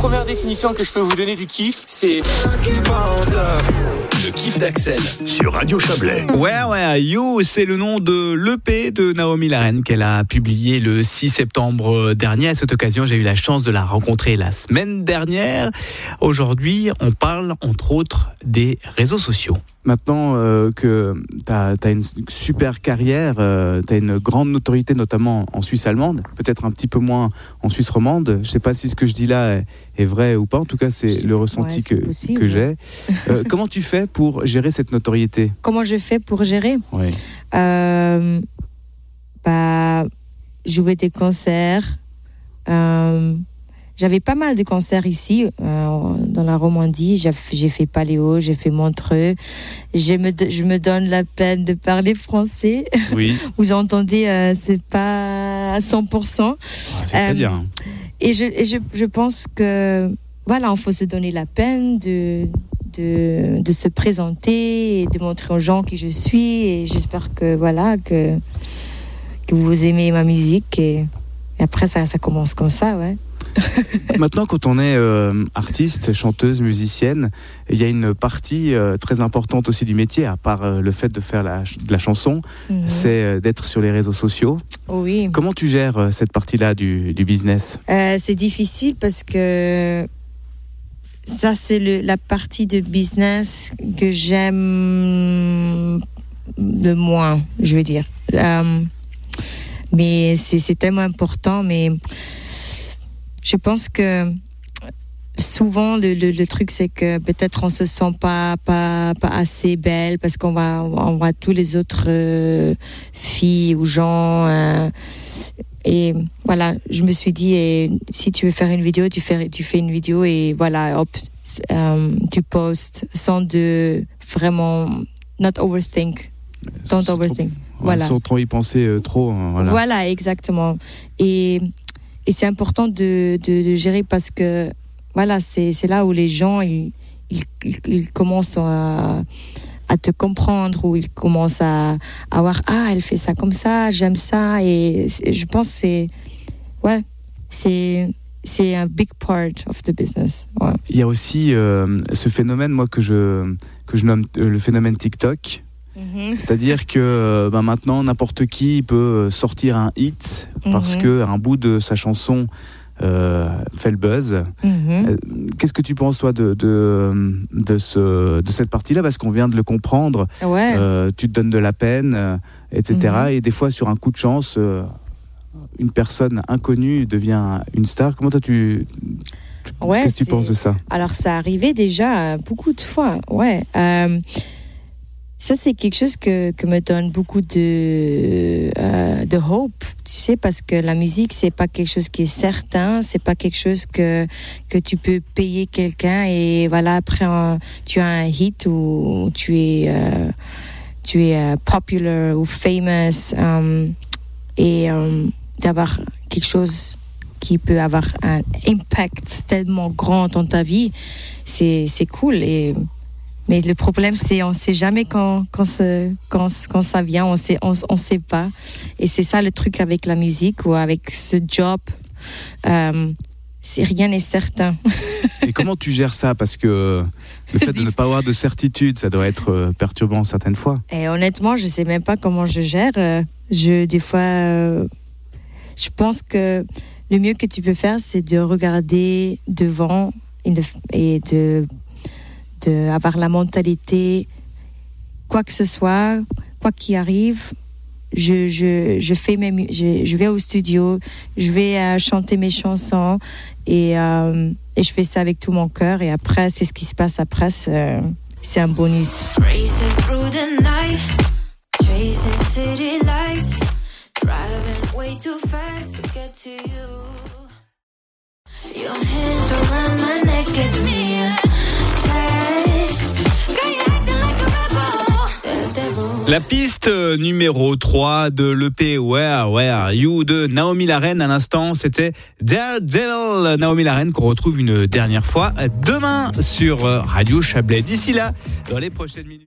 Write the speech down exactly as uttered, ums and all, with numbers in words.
première définition que je peux vous donner du kiff, c'est... Le kiff d'Axel sur Radio Chablais. Ouais, ouais, You, c'est le nom de l'E P de Naomi Larraine qu'elle a publié le six septembre dernier. À cette occasion, j'ai eu la chance de la rencontrer la semaine dernière. Aujourd'hui, on parle entre autres des réseaux sociaux. Maintenant euh, que tu as une super carrière, euh, tu as une grande notoriété notamment en Suisse allemande, peut-être un petit peu moins en Suisse romande. Je ne sais pas si ce que je dis là est, est vrai ou pas. En tout cas, c'est, c'est le ressenti ouais, c'est que, possible, que j'ai. Euh, comment tu fais pour gérer cette notoriété ? Comment je fais pour gérer ? Oui. Euh, bah, jouer des concerts. Euh, J'avais pas mal de concerts ici, euh, dans la Romandie. J'ai, j'ai fait Paléo, j'ai fait Montreux. Je me, je me donne la peine de parler français. Oui. Vous entendez, euh, c'est pas à cent pour cent. Ah, c'est très euh, bien. Et, je, et je, je pense que, voilà, il faut se donner la peine de, de, de se présenter et de montrer aux gens qui je suis. Et j'espère que, voilà, que, que vous aimez ma musique. Et, et après, ça, ça commence comme ça, ouais. Maintenant, quand on est euh, artiste, chanteuse, musicienne, il y a une partie euh, très importante aussi du métier, à part euh, le fait de faire la, de la chanson, mmh. c'est euh, d'être sur les réseaux sociaux. Oui. Comment tu gères euh, cette partie-là du, du business ? euh, C'est difficile parce que ça, c'est le, la partie de business que j'aime le moins, je veux dire. Euh, mais c'est, c'est tellement important, mais... Je pense que souvent le, le, le truc c'est que peut-être on se sent pas pas pas assez belle parce qu'on va on voit tous les autres euh, filles ou gens euh, et voilà, je me suis dit et, si tu veux faire une vidéo tu fais tu fais une vidéo et voilà hop euh, tu postes sans de vraiment not overthink don't sans overthink trop, voilà sans trop y penser euh, trop hein, voilà. Voilà exactement et Et c'est important de, de, de gérer parce que voilà, c'est, c'est là où les gens ils, ils, ils, ils commencent à, à te comprendre, ou ils commencent à, à voir ah elle fait ça comme ça, j'aime ça et je pense que c'est ouais c'est c'est un big part of the business. Ouais. Il y a aussi euh, ce phénomène moi que je que je nomme euh, le phénomène TikTok. Mmh. C'est-à-dire que bah, maintenant n'importe qui peut sortir un hit parce mmh. qu'un bout de sa chanson euh, fait le buzz. Mmh. Euh, qu'est-ce que tu penses toi de, de, de, ce, de cette partie-là ? Parce qu'on vient de le comprendre, ouais. euh, tu te donnes de la peine, euh, et cetera. Mmh. Et des fois sur un coup de chance, euh, une personne inconnue devient une star. Comment toi tu... tu ouais, qu'est-ce que tu penses de ça ? Alors ça arrivait déjà beaucoup de fois, ouais. Euh, Ça, c'est quelque chose que, que me donne beaucoup de, euh, de hope, tu sais, parce que la musique, c'est pas quelque chose qui est certain, c'est pas quelque chose que, que tu peux payer quelqu'un et voilà, après, un, tu as un hit ou tu es, euh, tu es uh, popular ou famous um, et um, d'avoir quelque chose qui peut avoir un impact tellement grand dans ta vie, c'est, c'est cool et... Mais le problème, c'est on ne sait jamais quand, quand, ce, quand, quand ça vient, on sait, on ne sait pas. Et c'est ça le truc avec la musique ou avec ce job. Euh, c'est, rien n'est certain. Et comment tu gères ça ? Parce que le fait de ne pas avoir de certitude, ça doit être perturbant certaines fois. Et honnêtement, je ne sais même pas comment je gère. Je, des fois, euh, je pense que le mieux que tu peux faire, c'est de regarder devant et de... Et de d'avoir la mentalité, quoi que ce soit, quoi qu'il arrive, je, je, je, fais mes, je, je vais au studio, je vais euh, chanter mes chansons et, euh, et je fais ça avec tout mon cœur et après, c'est ce qui se passe après, c'est, c'est un bonus. La piste numéro trois de l'E P Where Where You de Naomi Larraine. À l'instant, c'était Daredevil. Naomi Larraine qu'on retrouve une dernière fois demain sur Radio Chablais. D'ici là, dans les prochaines minutes.